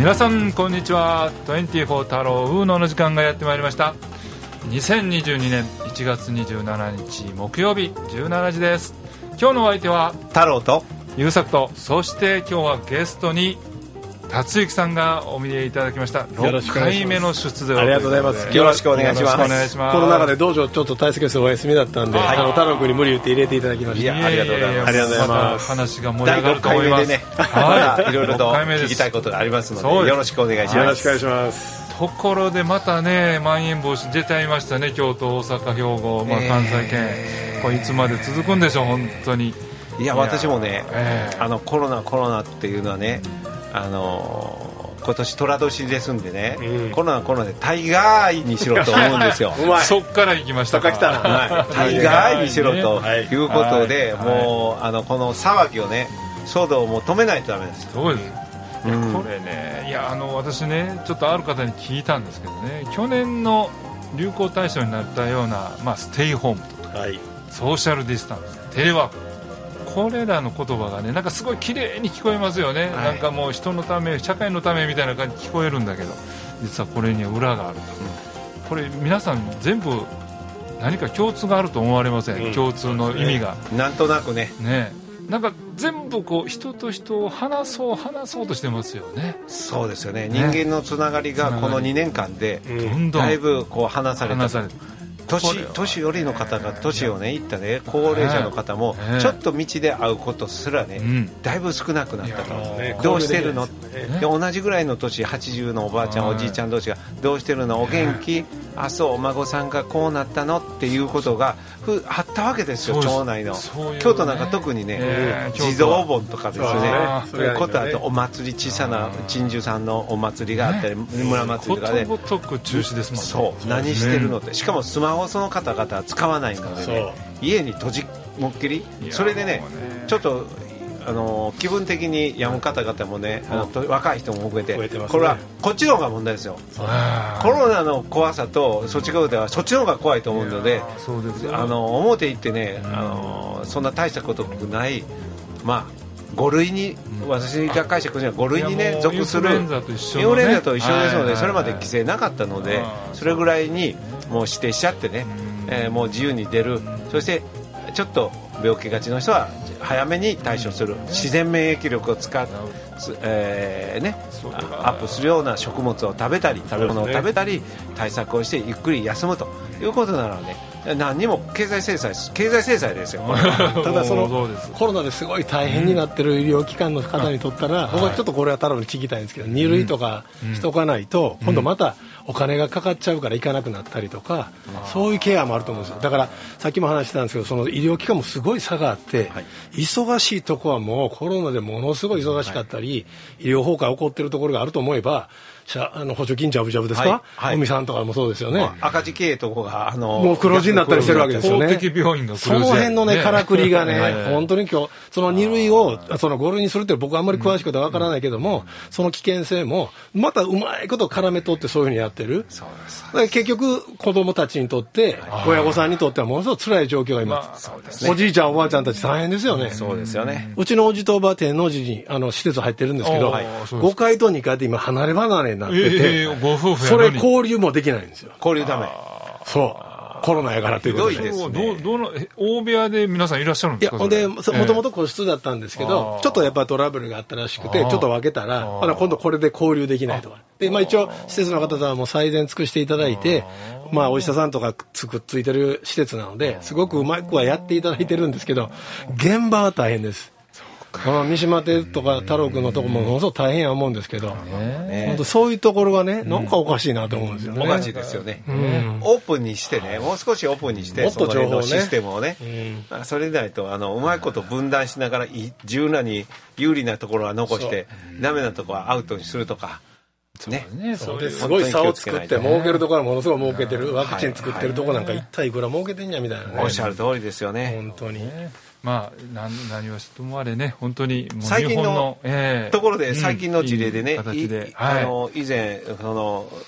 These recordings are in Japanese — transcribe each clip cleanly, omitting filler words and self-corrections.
皆さんこんにちは。24太郎ウーノの時間がやってまいりました。2022年1月27日木曜日17時です。今日のお相手は太郎と優作と、そして今日はゲストに達之さんがお見えいただきました。6回目の出場。 ありがとうございます。 よろしくお願いします。 お願いします。 この中で道場ちょっと大輔さんお休みだったんで、太郎君に無理言って入れていただきました。 ありがとうございます。 ありがとうございます。 話が盛り上がると思います。 第6回目でね、はい、いろいろと聞きたいことがありますので、よろしくお願いします。 よろしくお願いします。 ところでまたね、まん延防止出ちゃいましたね。京都、大阪、兵庫、関西圏、これいつまで続くんでしょう、本当に。 いや、私もね、コロナっていうのはね、今年寅年ですんでね、コロナで大概にしろと思うんですよ。 そっから行きましたか。 大概にしろということで、もうこの騒ぎをね、騒動をもう止めないとダメです。 そうです。これね、いや私ね、ちょっとある方に聞いたんですけどね、去年の流行対象になったような、ステイホームとか、ソーシャルディスタンス、テレワーク、これらの言葉がね、なんかすごい綺麗に聞こえますよね。なんかもう人のため、社会のためみたいな感じに聞こえるんだけど、実はこれには裏があると。これ皆さん全部何か共通があると思われません？共通の意味が。 なんとなくね。 なんか全部こう人と人を話そうとしてますよね。 そうですよね。人間のつながりがこの2年間でだいぶこう離された。年寄りの方が年をねいったね、高齢者の方もちょっと道で会うことすらね、だいぶ少なくなったと。どうしてるの？で同じぐらいの年、80のおばあちゃん、おじいちゃん同士がどうしてるの？お元気？あ、そう、お孫さんがこうなったのっていうことがあったわけですよ。町内の京都なんか特にね、地蔵盆とかですね、ことあとお祭り、小さな鎮守さんのお祭りがあったり、村祭りとかでことごとく中止ですもんね。 そう、何してるのって。しかもスマホその方々は使わないのでね、家に閉じもっきり。それでね、ちょっと気分的に病む方々もね、若い人も増えて、これはこっちの方が問題ですよ。コロナの怖さとそっち側ではそっちの方が怖いと思うので、表行ってね、そんな大したことない5類に、私が解釈するには5類にね属するインフルエンザと一緒ですので、それまで規制なかったので、それぐらいにもう指定しちゃってね、もう自由に出る。そしてちょっと病気がちの人は早めに対処する、自然免疫力を使って、アップするような食物を食べたり食べ物を食べたり対策をしてゆっくり休むということならね、何にも経済制裁ですよ。 ただそのコロナですごい大変になってる医療機関の方にとったら、僕はちょっとこれは太郎に聞きたいんですけど、2類とかしとかないと今度またお金がかかっちゃうから行かなくなったりとか、そういうケアもあると思うんですよ。だからさっきも話してたんですけど、その医療機関もすごい差があって、忙しいとこはもうコロナでものすごい忙しかったり、医療崩壊起こってるところがあると思えば、補助金ジャブジャブですか、尾身さんとかもそうですよね。 赤字経営とこがもう黒字になったりしてるわけですよね。 公的病院が黒字、 その辺のねからくりがね本当に今日その2類をその5類にするって僕はあんまり詳しいことはわからないけども、その危険性もまたうまいこと絡め取ってそういうふうにやってる。だから結局子供たちにとって親御さんにとってはものすごく辛い状況が今、おじいちゃんおばあちゃんたち大変ですよね。 そうですよね。 うちのおじとおば天王寺に施設入ってるんですけど、5階と2階で今離れ離れになってて、 ご夫婦それ交流もできないんですよ。 交流ダメ。 そうコロナやからということで。 大部屋で皆さんいらっしゃるんですか？ いや、ほんでもともと個室だったんですけど、ちょっとやっぱトラブルがあったらしくて、ちょっと分けたら今度これで交流できないとかで、一応施設の方とはもう最善尽くしていただいて、お医者さんとかくっついてる施設なので、すごくうまくはやっていただいてるんですけど、現場は大変です。三島亭とか太郎君のところもものすごく大変や思うんですけど、本当そういうところがね、なんかおかしいなと思うんですよね。 おかしいですよね。オープンにしてね、もう少しオープンにして、 もっと情報ね、 システムをね、それでないとうまいこと分断しながら柔軟に有利なところは残してダメなところはアウトにするとか。 そうです。すごい差を作って儲けるところはものすごい儲けてる、ワクチン作ってるところなんか一体いくら儲けてんやみたいなね。 おっしゃる通りですよね。 本当に。 何はともあれね、本当にもう最近のところで最近の事例でね、以前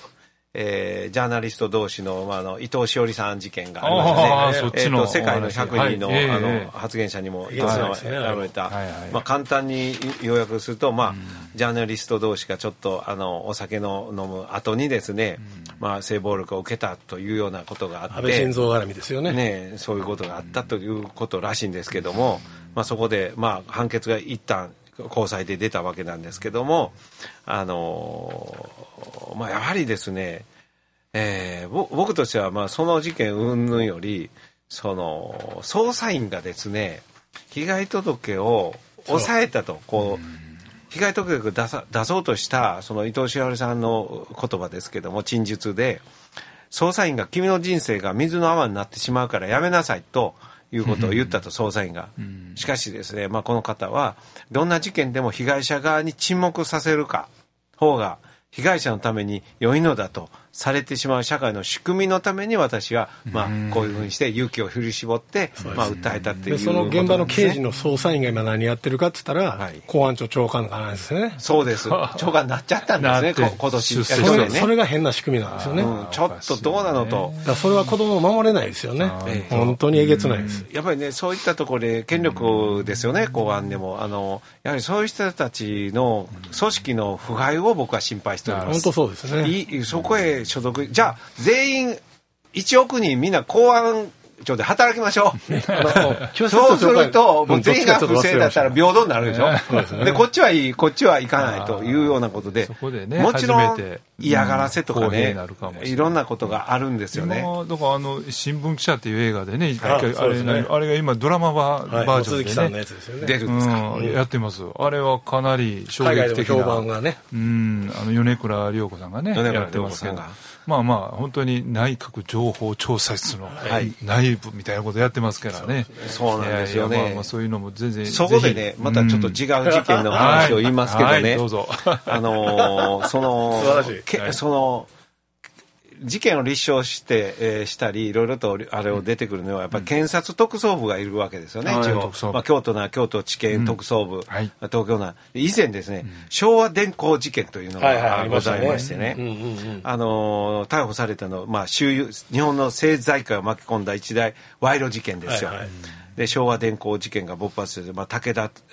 ジャーナリスト同士の、伊藤詩織さん事件がありましたね。世界の100人の、発言者にも選ばれた。簡単に要約すると、ジャーナリスト同士がちょっとお酒の飲む後にですね、性暴力を受けたというようなことがあって、 安倍晋三絡みですよね。 ね、そういうことがあったということらしいんですけども、そこで判決が一旦高裁で出たわけなんですけども、やはりですね、僕としてはその事件云々より捜査員がですね被害届を抑えたと被害届を出そうとした伊藤詩織さんの言葉ですけども、陳述で捜査員が君の人生が水の泡になってしまうからやめなさいということを言ったと、捜査員が。しかしですね、この方はどんな事件でも被害者側に沈黙させる方が被害者のために良いのだとされてしまう社会の仕組みのために私はこういうふうにして勇気を振り絞って訴えたっていうことなんですね。 その現場の刑事の捜査員が今何やってるかって言ったら、公安庁長官なんですね。 そうです。長官になっちゃったんですね、今年。 それが変な仕組みなんですよね。 ちょっとどうなのと。 それは子供を守れないですよね。本当にえげつないです。 やっぱりね、そういったところで権力ですよね、公安でも。やはりそういう人たちの組織の腐敗を僕は心配しております。 本当そうですね。 そこへ所属、じゃあ全員1億人みんな公安庁で働きましょう。そうするともう全員が不正だったら平等になるでしょ。でこっちはいいこっちはいかないというようなことで、もちろん嫌がらせとかね、いろんなことがあるんですよね。 だから新聞記者っていう映画でね、あれが今ドラマバージョンでね出るんですか。 やってます。あれはかなり衝撃的な。 評判がね。 米倉涼子さんがねやってますけど。本当に内閣情報調査室の内部みたいなことやってますからね。 そうなんですよね。 そういうのも全然。 そこでね、またちょっと違う事件の話を言いますけどね。 どうぞ。 事件を立証してしたりいろいろとあれを出てくるのはやっぱり検察特捜部がいるわけですよね。京都な京都地検特捜部、東京な以前ですね、昭和電工事件というのがございましてね、逮捕されたの日本の政財界を巻き込んだ一大賄賂事件ですよ。で昭和電工事件が勃発して、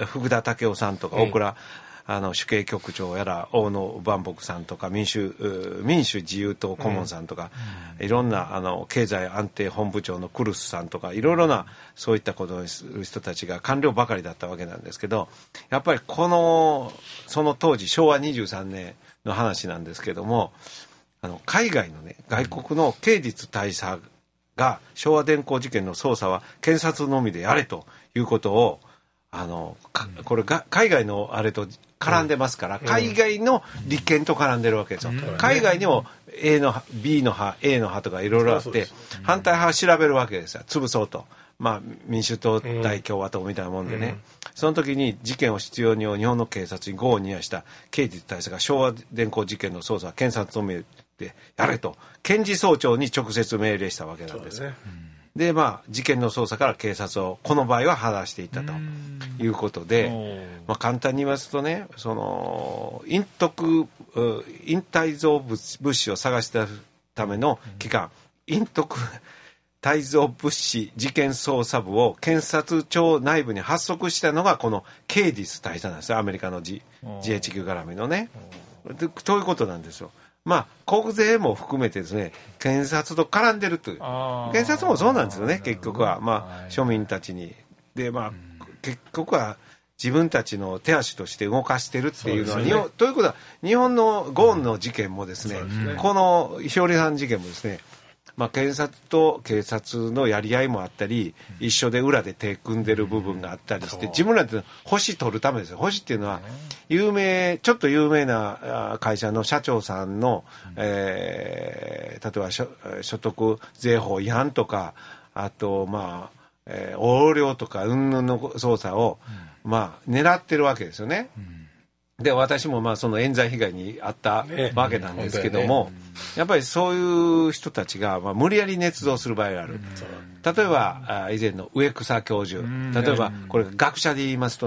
福田赳夫さんとか大倉主計局長やら大野万博さんとか民主自由党顧問さんとか、いろんな経済安定本部長のクルスさんとかいろいろなそういったことをする人たちが官僚ばかりだったわけなんですけど、やっぱりその当時昭和23年の話なんですけども、海外のね外国の刑事大佐が昭和電工事件の捜査は検察のみでやれということをこれが海外のあれと絡んでますから、海外の立憲と絡んでるわけですよ。海外にも A の派 B の派 A の派とかいろいろあって、反対派を調べるわけですよ。潰そうと。民主党対共和党みたいなもんでね、その時に事件を必要に日本の警察に業を煮やした刑事大佐が昭和電工事件の捜査は検察のみでやれと検事総長に直接命令したわけなんです。で事件の捜査から警察をこの場合は話していったということで、簡単に言いますとね、隠退蔵物資を探したための機関、隠匿退蔵物資事件捜査部を検察庁内部に発足したのがこのケイディス大佐なんですよ。アメリカの GHQ 絡みのね。ということなんですよ。国税も含めてですね、検察と絡んでるという。検察もそうなんですよね、結局は。庶民たちに。で、結局は自分たちの手足として動かしてるっていうのは、ということは、日本のゴーンの事件もですね、この石織さん事件もですね、検察と警察のやり合いもあったり、一緒で裏で手組んでる部分があったりして、自分らで星取るためですよ。星っていうのはちょっと有名な会社の社長さんの、例えば所得税法違反とか、あと横領とか云々の捜査を狙ってるわけですよね。で私もその冤罪被害に遭ったわけなんですけども、やっぱりそういう人たちが無理やり捏造する場合がある。例えば以前の植草教授、例えばこれ学者で言いますとね、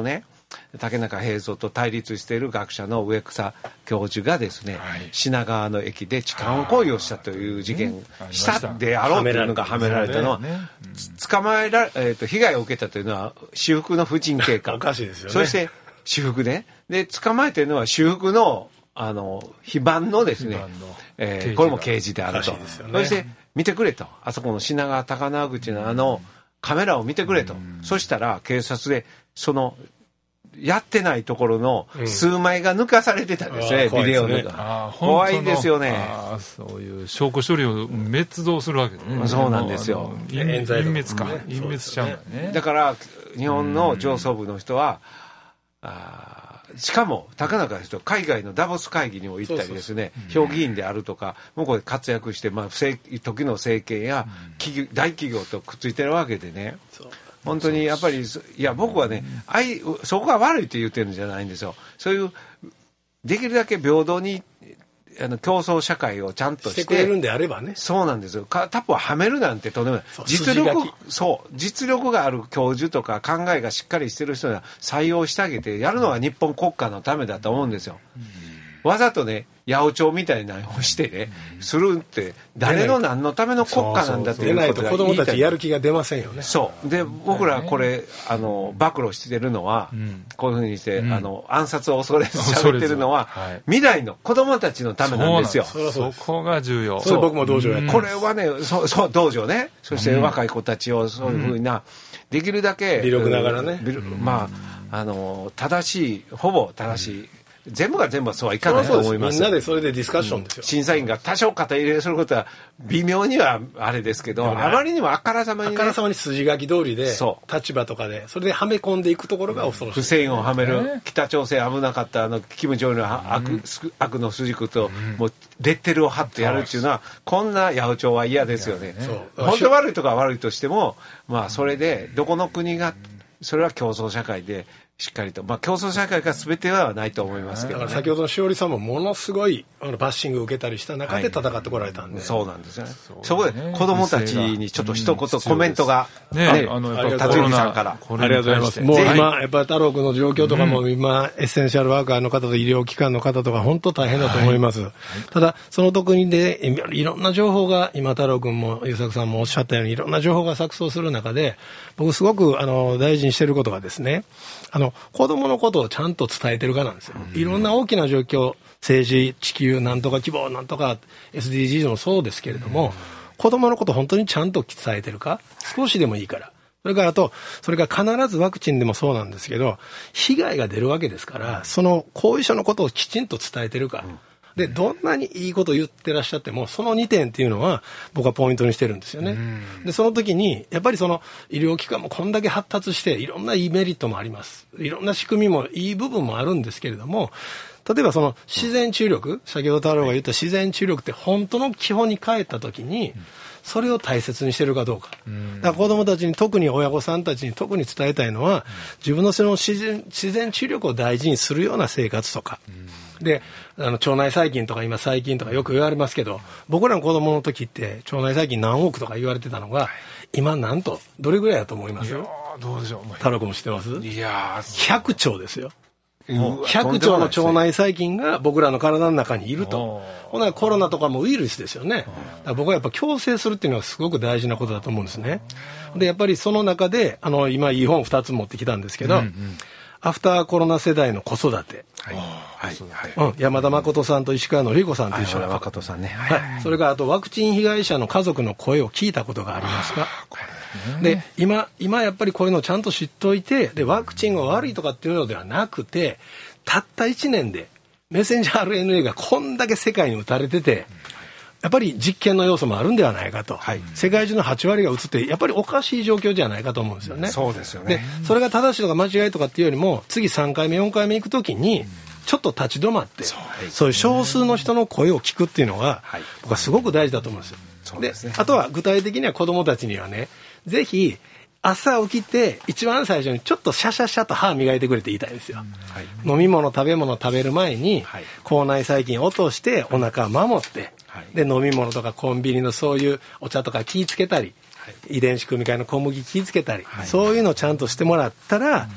竹中平蔵と対立している学者の植草教授がですね、品川の駅で痴漢行為をしたという事件したであろうというのがはめられたのは、捕まえられ、被害を受けたというのは私服の婦人警官おかしいですよね。 そして私服で捕まえているのは私服の非番のですね、これも刑事であると、そして見てくれと、あそこの品川高輪口のカメラを見てくれと、そしたら警察でそのやってないところの数枚が抜かされてたんですね、ビデオの。怖いですよね。 そういう証拠処理を滅造するわけですね。 そうなんですよ。 隠滅しちゃうんだね。 だから日本の上層部の人は、しかも高中の人海外のダボス会議にも行ったりですね、評議員であるとか向こうで活躍して、時の政権や大企業とくっついてるわけでね、本当にやっぱりいや僕はね、そこが悪いって言ってるんじゃないんですよ。そういうできるだけ平等に競争社会をちゃんとしてくれるんであればね。 そうなんですよ。タップをはめるなんてとんでもない。実力がある教授とか考えがしっかりしてる人は採用してあげてやるのは日本国家のためだと思うんですよ。わざとね、八百長みたいなのをしてね、するって誰の何のための国家なんだっていうことが言いたい。 出ないと子供たちやる気が出ませんよね。 そうで僕らこれ暴露してるのは、こういうふうにして、暗殺を恐れず喋ってるのは、未来の子供たちのためなんですよ。 そこが重要。 それ僕も道場やってます。 これはね、そう道場ね、そして若い子たちをそういうふうな、できるだけ微力ながらね、 正しい、ほぼ正しい、全部が全部はそうはいかないと思います。 みんなでそれでディスカッションですよ。 審査員が多少肩入れすることは微妙にはあれですけど、あまりにもあからさまにね、 あからさまに筋書き通りで立場とかでそれではめ込んでいくところが恐ろしい。 不正をはめる、北朝鮮危なかったキム・ジョンの悪の筋くと、もうレッテルを貼ってやるっていうのは、こんな八百長は嫌ですよね。本当悪いとか悪いとしても、それでどこの国がそれは競争社会でしっかりと、競争社会が全てはないと思いますけど、ね、 だから先ほどのしおりさんもものすごいバッシングを受けたりした中で戦ってこられたんで、 そうなんですよね。そこで子供たちにちょっと一言コメントがね、 辰巳さんからありがとうございます。もう今やっぱり太郎君の状況とかも今、エッセンシャルワーカーの方と医療機関の方とか本当大変だと思います、ただその特にでいろんな情報が今太郎君も優作さんもおっしゃったようにいろんな情報が錯綜する中で、僕すごく大事にしていることがですね、子供のことをちゃんと伝えてるかなんですよ。いろんな大きな状況、政治、地球なんとか希望なんとか SDGs もそうですけれども、子供のことを本当にちゃんと伝えてるか、少しでもいいから。それから必ずワクチンでもそうなんですけど、被害が出るわけですから、その後遺症のことをきちんと伝えてるか。でどんなにいいことを言ってらっしゃってもその2点っていうのは僕はポイントにしてるんですよね。でその時にやっぱりその医療機関もこんだけ発達していろんないいメリットもあります。いろんな仕組みもいい部分もあるんですけれども、例えばその自然治癒力、先ほど太郎が言った自然治癒力って本当の基本に帰った時にそれを大切にしてるかどうか。だから子どもたちに、特に親御さんたちに特に伝えたいのは、自分のその自然治癒力を大事にするような生活とかで、腸内細菌とか今細菌とかよく言われますけど、僕らの子供の時って腸内細菌何億とか言われてたのが、今なんとどれぐらいだと思います？ どうでしょう。 太郎君も知ってます？ いや 100兆ですよ。100兆の腸内細菌が僕らの体の中にいると。ほなコロナとかもウイルスですよね。だから僕はやっぱ共生するっていうのはすごく大事なことだと思うんですね。でやっぱりその中で今いい本2つ持ってきたんですけど、アフターコロナ世代の子育て、山田誠さんと石川典子さんと一緒に、 誠さんね、 それからあとワクチン被害者の家族の声を聞いたことがありますか？で今やっぱりこういうのをちゃんと知っておいて、でワクチンが悪いとかっていうのではなくて、たった1年でメッセンジャー RNA がこんだけ世界に打たれてて、やっぱり実験の要素もあるんではないかと、世界中の8割が移ってやっぱりおかしい状況じゃないかと思うんですよね。 そうですよね。 でそれが正しいとか間違いとかっていうよりも、次3回目4回目行くときにちょっと立ち止まって、そういう少数の人の声を聞くっていうのが、僕はすごく大事だと思うんですよ。であとは具体的には子どもたちにはね、ぜひ朝起きて一番最初にちょっとシャシャシャと歯磨いてくれて言いたいんですよ。飲み物食べ物食べる前に口内細菌を落としてお腹を守って、で飲み物とかコンビニのそういうお茶とか気ぃつけたり、遺伝子組み換えの小麦気ぃつけたり、そういうのをちゃんとしてもらったら、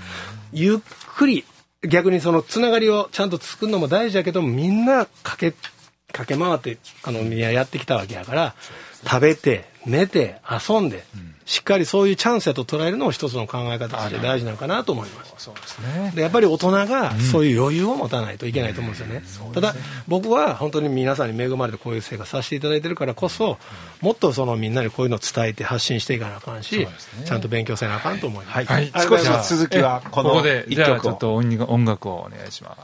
ゆっくり逆にそのつながりをちゃんと作るのも大事だけども、みんな駆け回ってやってきたわけやから、食べて寝て遊んで、しっかりそういうチャンスやと捉えるのも一つの考え方として大事なのかなと思います。 そうですね。 でやっぱり大人がそういう余裕を持たないといけないと思うんですよね。ただ僕は本当に皆さんに恵まれてこういう生活させていただいてるからこそ、もっとそのみんなにこういうのを伝えて発信していかなあかんし、ちゃんと勉強せなあかんと思います。 はい。少し続きはここで一じゃあ曲を。 ちょっと音楽をお願いします。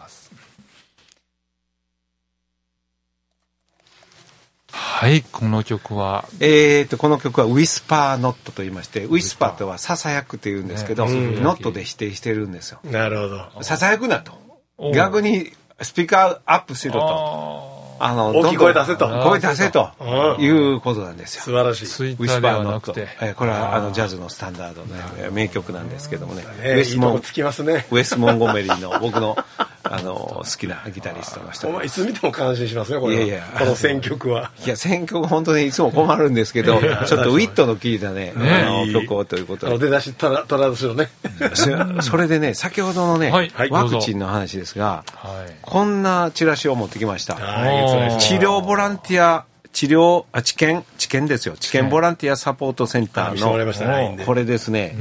はい、この曲はこの曲はウィスパーノットと言いまして、ウィスパーとはささやくって言うんですけど、ノットで否定してるんですよ。 なるほど。 ささやくなと。逆にスピーカーアップしろと。 大きい声出せと。 声出せということなんですよ。 素晴らしい。 ツイッターではなくて、 これはジャズのスタンダードの名曲なんですけどもね。 いいとこつきますね。 ウェス・モンゴメリーの僕の好きなギタリストの人。 お前いつ見ても感心しますねこれ。いやこの選曲は。 いや選曲本当にいつも困るんですけど、ちょっとウィットの効いたね曲をということで。 出だしトラドシのね。 それでね先ほどのねワクチンの話ですが、こんなチラシを持ってきました。治療ボランティア治験ですよ。治験ボランティアサポートセンターのこれですね。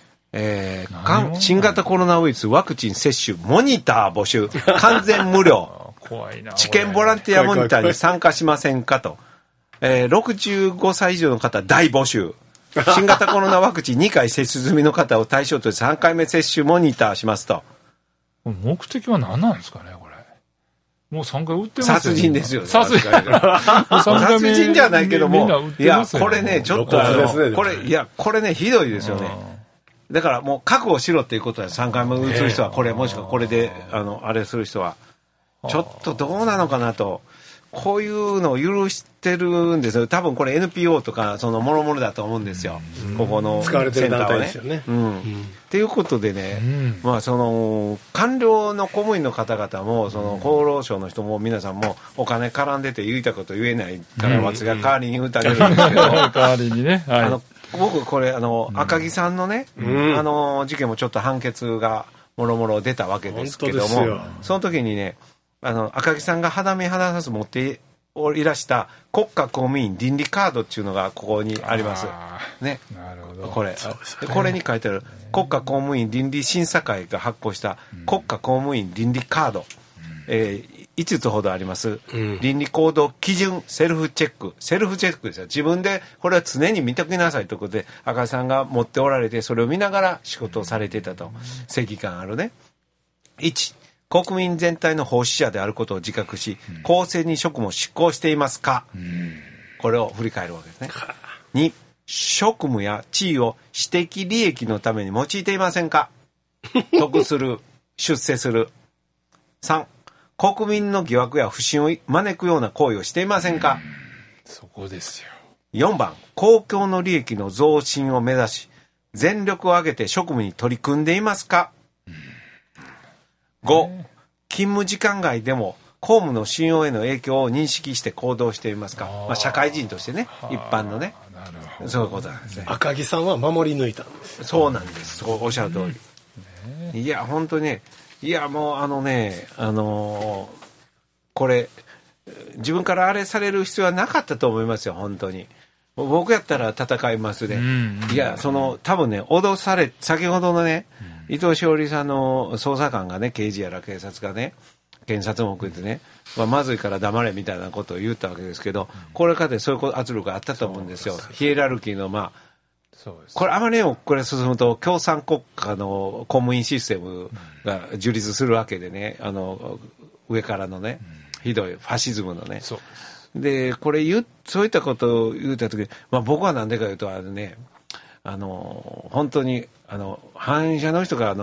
新型コロナウイルスワクチン接種モニター募集完全無料治験ボランティアモニターに参加しませんかと、65歳以上の方大募集新型コロナワクチン2回接種済みの方を対象として3回目接種モニターしますと。 目的は何なんですかねこれ。もう3回打ってますよね。 殺人ですよね。 殺人じゃないけども、いやこれねちょっとこれねひどいですよね。だからもう覚悟しろっていうことは3回目打つ人はこれもしくはこれであれする人はちょっとどうなのかなと。こういうのを許してるんですよ。多分これ NPO とかそのもろもろだと思うんですよ。ここの使われてる団体ですよね。 っていうことでね、まあその官僚の公務員の方々もその厚労省の人も皆さんもお金絡んでて言いたこと言えないから私が代わりに歌ってるんですけど、 代わりにね。 僕これ赤木さんのね事件もちょっと判決がもろもろ出たわけですけども、その時にね赤木さんが肌身離さず持っておりらした国家公務員倫理カードっていうのがここにありますね。 なるほど。 これに書いてある国家公務員倫理審査会が発行した国家公務員倫理カード、5つほどあります、倫理行動基準セルフチェックですよ。自分でこれは常に見ときなさいということで赤木さんが持っておられて、それを見ながら仕事をされていたと。正義感あるね。1、国民全体の奉仕者であることを自覚し、公正に職務を執行していますか、これを振り返るわけですね。2、職務や地位を私的利益のために用いていませんか得する出世する。3、国民の疑惑や不信を招くような行為をしていませんか。 そこですよ。 4番、公共の利益の増進を目指し全力を挙げて職務に取り組んでいますか。5、勤務時間外でも公務の信用への影響を認識して行動していますか。社会人としてね、一般のね、そういうことなんですね。 赤木さんは守り抜いたんです。 そうなんです。そうおっしゃる通り、いや本当にね、いやもうこれ自分からあれされる必要はなかったと思いますよ。本当に僕やったら戦いますね。いや多分ね脅され、先ほどのね、伊藤詩織さんの捜査官がね、刑事やら警察がね、検察も含めてね、まずいから黙れみたいなことを言ったわけですけど、これからでそういう圧力があったと思うんですよ。ヒエラルキーのこれあまりにもこれ進むと共産国家の公務員システムが樹立するわけでね、上からのね、ひどいファシズムのね。でこれそういったことを言った時に、僕は何でか言うと本当に反社の人が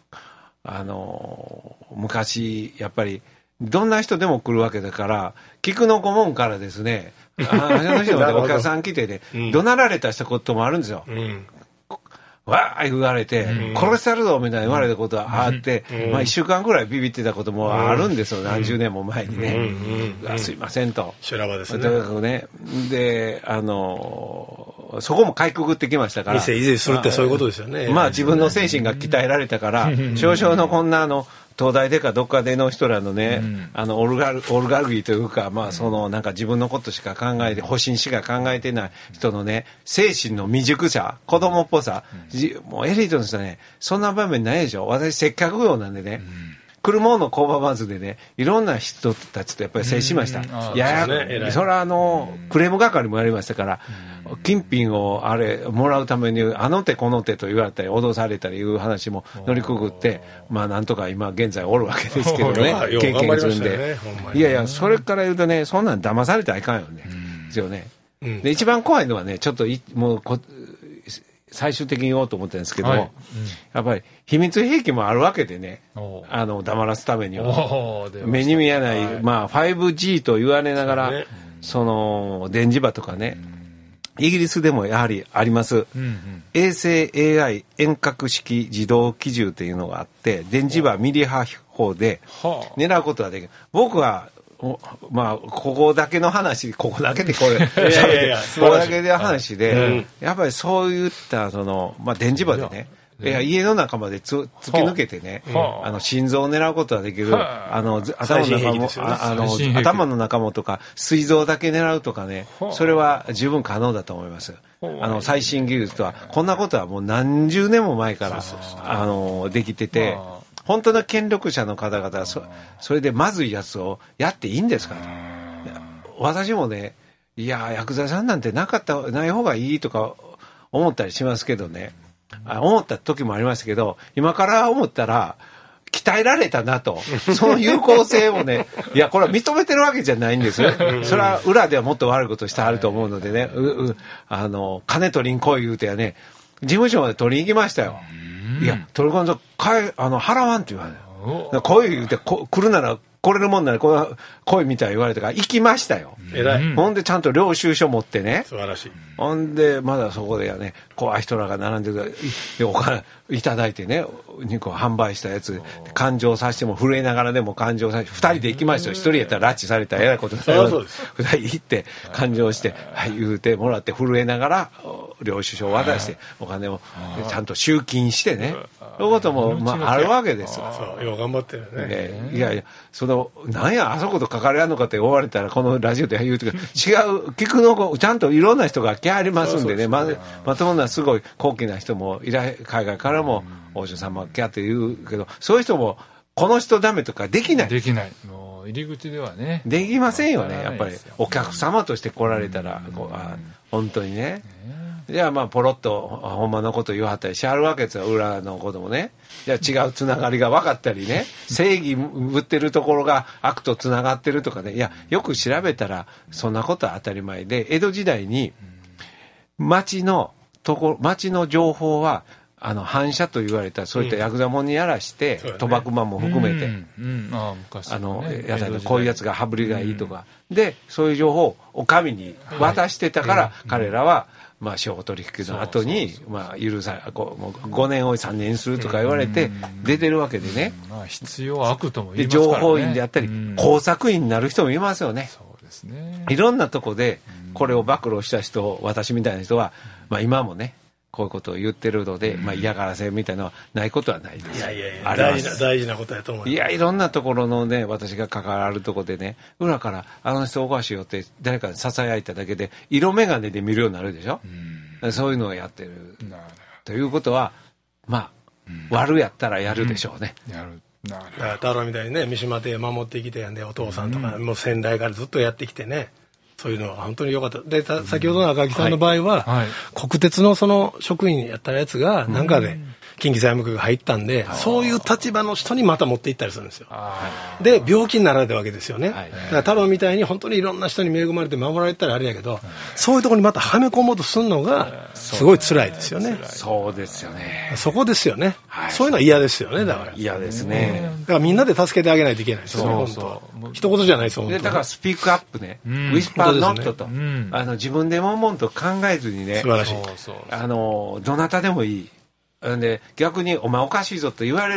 昔やっぱりどんな人でも来るわけだから、菊の御門からですね、反社の人がお客さん来てね、怒鳴られたしたこともあるんですよ。わー言われて、殺してやるぞみたいな言われたことがあって、1週間ぐらいビビってたこともあるんですよ。何十年も前にね。すいませんと。 修羅場ですね。 でそこもかいくぐってきましたから。 店維持するってそういうことですよね。 まあ自分の精神が鍛えられたから、少々のこんな東大でかどっかでの人らのね、オルガルギーというか、まあなんか自分のことしか考えて、保身しか考えてない人のね、精神の未熟さ、子供っぽさ、もうエリートの人はね、そんな場面ないでしょ。私接客業なんでね、来るもの工場バズでね、いろんな人たちとやっぱり接しました。いや、それはクレーム係もやりましたから、金品をもらうためにあの手この手と言われたり脅されたりいう話も乗りくぐって、まあなんとか今現在おるわけですけどね、経験積んで。いやいや、それから言うとね、そんなん騙されたらいかんよね。ですよね。で、一番怖いのはね、ちょっともう最終的に言おうと思ってるんですけども、やっぱり秘密兵器もあるわけでね、黙らすためには目に見えない、まあ 5G と言われながら、電磁波とかね、イギリスでもやはりあります、衛星 AI 遠隔式自動機銃というのがあって、電磁波ミリ波砲で狙うことができる。僕はまあここだけの話、ここだけでこれこれだけの話で、やっぱりそういったまあ電磁波でね、家の中まで突き抜けてね、心臓を狙うことができる、頭の中もとか膵臓だけ狙うとかね、それは十分可能だと思います。最新技術とはこんなことはもう何十年も前からできてて、本当の権力者の方々はそれでまずいやつをやっていいんですかと。私もね、いやヤクザさんなんてない方がいいとか思ったりしますけどね、思った時もありましたけど、今から思ったら鍛えられたなと、その有効性をね、いやこれは認めてるわけじゃないんですよ。それは裏ではもっと悪いことしてあると思うのでね、金取りに来い言うてやね、事務所まで取りに行きましたよ。いや取り込んだ払わんって言われる。来い言うて来るなら来れるもんなら来いみたいに言われたから行きましたよ。 偉い。 ほんでちゃんと領収書持ってね。 素晴らしい。 ほんでまだそこでやね、怖い人らが並んでるお金いただいてね、肉を販売したやつ勘定させても震えながらでも勘定させて、2人で行きましたよ。1人やったら拉致されたらえらいことになる。2人行って勘定してはい言うてもらって、震えながら領収書を渡してお金をちゃんと集金してね、そういうこともまああるわけですよ。 そうよう頑張ってるね。 いやいや、なんやあそこと関わりあんのかって言われたらこのラジオで言うと違う、聞くのちゃんといろんな人が来はりますんでね、まともなすごい高貴な人も海外からも王女様来はって言うけど、そういう人もこの人ダメとかできない。 もう入り口ではねできませんよね。やっぱりお客様として来られたら本当にね。じゃあまあポロッとほんまのこと言わはったりしはるわけですよ、裏のこともね。じゃあ違うつながりが分かったりね、正義ぶってるところが悪とつながってるとかね、いやよく調べたらそんなことは当たり前で、江戸時代に町の情報は反射と言われたそういったヤクザもんにやらして、賭博マンも含めて、やつこういうやつが羽振りがいいとかで、そういう情報をお上に渡してたから、彼らはまあ司法取引の後に5年を3年にするとか言われて出てるわけでね。 必要悪とも言いますからね。 情報員であったり工作員になる人もいますよね。 そうですね。 いろんなとこでこれを暴露した人、私みたいな人はまあ今もねこういうことを言ってるので、まあ嫌がらせみたいなのはないことはないです。 いや大事なことだと思う。 いやいろんなところのね、私が関わるところでね、裏からあの人おかしいよって誰かにささやいただけで色眼鏡で見るようになるでしょ。そういうのをやってるということはまあ、悪やったらやるでしょうね。 だから太郎みたいにね、三島邸守ってきてやんで、お父さんとかもう先代からずっとやってきてね、そういうのは本当に良かった。で先ほどの赤木さんの場合は、国鉄のその職員やったやつがなんかで近畿財務局が入ったんで、そういう立場の人にまた持っていったりするんですよ。で病気になられたわけですよね。だから太郎みたいに本当にいろんな人に恵まれて守られたらあれやけど、そういうところにまたはめ込もうとするのがすごい辛いですよね。 そうですよね。 そこですよね。そういうのは嫌ですよね。だから嫌ですね。 だからみんなで助けてあげないといけないですよね。一言じゃないですよ。 だからスピークアップね、ウィスパーノットと、自分でもんと考えずにね、 素晴らしい。 どなたでもいい。で逆にお前おかしいぞと言われる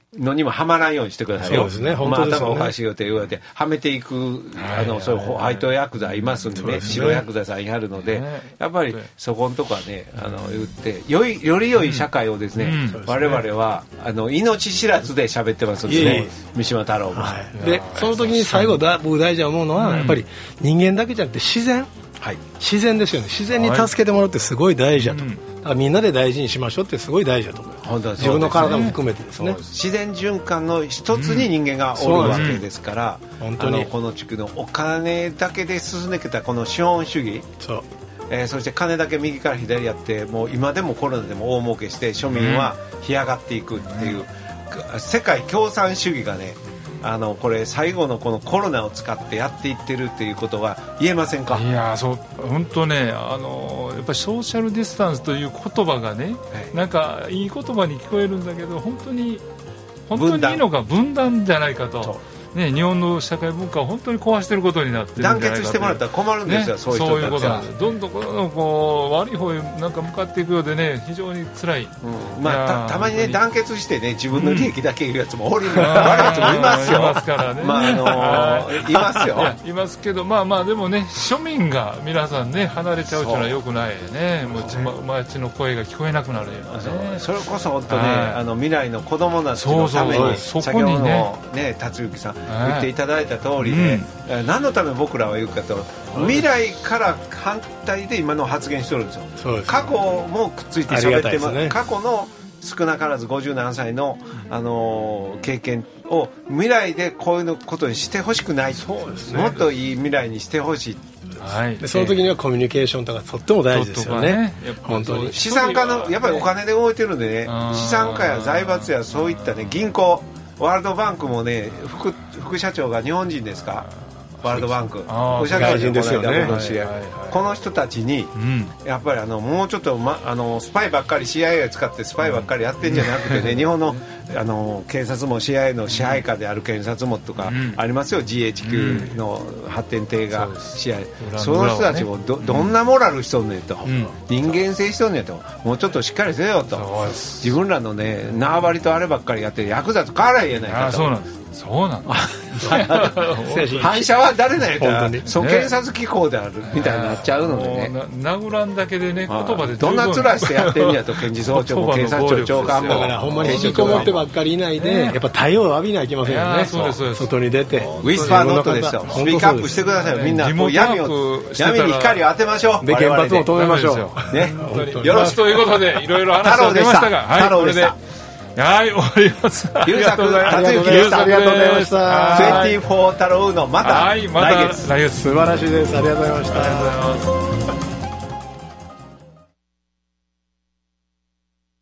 のにもはまらんようにしてくださいよ。 そうですね、本当ですね。 頭おかしいよって言われてはめていくそういうホワイトヤクザいますんでね、白ヤクザさんいはるので、やっぱりそこのとこはね言ってより良い社会をですね、我々は命知らずで喋ってますんでね、三島太郎も。 でその時に最後僕大事な思うのは、やっぱり人間だけじゃなくて自然ですよね。自然に助けてもらうってすごい大事だと、だからみんなで大事にしましょうってすごい大事だと思う。 本当は自分の体も含めてですね。 自然循環の一つに人間がおるわけですから、 本当にこの地区のお金だけで進んできたこの資本主義、そして金だけ右から左やって、もう今でもコロナでも大儲けして庶民は干上がっていくっていう、世界共産主義がね、これ最後のこのコロナを使ってやっていってるっていうことは言えませんか。 いや本当ね、やっぱりソーシャルディスタンスという言葉がね、なんかいい言葉に聞こえるんだけど、本当にいいのか、分断じゃないかと。ね、日本の社会文化を本当に壊していることになってるんじゃないかと。 団結してもらったら困るんですよ、ね、そういう人たちは。そういうことなんです。 どんどんこう悪い方へなんか向かっていくようでね、非常に辛い。 たまにね、団結してね、自分の利益だけいるやつもおる悪いやつもいますよ。 いますからね。 いますよ。 いますけど、でもね、庶民が皆さんね離れちゃうというのは良くないね。もう街の声が聞こえなくなるよね。 それこそ本当ね、未来の子供たちのために、先ほどのね、達之さん言っていただいた通りで、何のため僕らは言うかと、未来から反対で今の発言してるんですよ。過去もくっついて喋ってます。過去の少なからず50何歳の、経験を未来でこういうことにしてほしくない。そうですね、もっといい未来にしてほしい。 でその時にはコミュニケーションとかとっても大事ですよね。本当に資産家のやっぱりお金で動いてるんでね、資産家や財閥やそういったね、銀行、ワールドバンクもね、副社長が日本人ですか。ワールドバンク副社長ですよね。この人たちに、やっぱりもうちょっと、スパイばっかり CIA を使ってスパイばっかりやってんじゃなくてね、日本の警察も CIA の支配下である検察もとかありますよ。 GHQ の発展艇が支配、その人たちもどんなモラルしとんねんと、人間性しとんねんと、もうちょっとしっかりせよと、自分らのね縄張りとあればっかりやってヤクザと変わらへんやないかと。 そうなんです。そうなんだ。 反射は誰なんやったらそう検察機構であるみたいになっちゃうのでね、 殴らんだけでね、言葉でどんな面してやってんやと、検事総長も検察庁長官も。 だからほんまに引きこもってばっかりいないで、やっぱ太陽を浴びないといけませんよね。外に出てウィスパーノットですよ。スピーカーアップしてくださいよ。みんな闇に光を当てましょう。 で原発も止めましょうね。 よろしくということでいろいろ話が出ましたが、 太郎でした。 はい、終わります。 優作達之でした。 ありがとうございました。 24太郎のまた来月。 素晴らしいです。ありがとうございました。 ありがとうございます。